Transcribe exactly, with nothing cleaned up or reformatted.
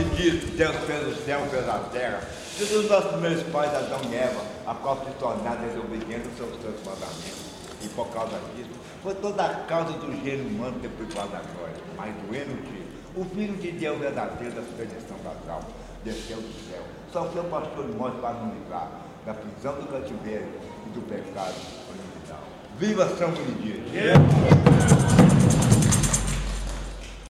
que diz, Deus fez o céu, fez a terra. E dos nossos primeiros pais, Adão e Eva, a qual se tornaram desobedientes aos seus seus mandamentos. E por causa disso, foi toda a causa do gênero humano ter privado a glória. Mas doendo que o Filho de Deus verdadeiro da perdição das almas desceu do céu. Sofreu pastor de morte para nos livrar da prisão do cativeiro e do pecado original. Viva São Benedito!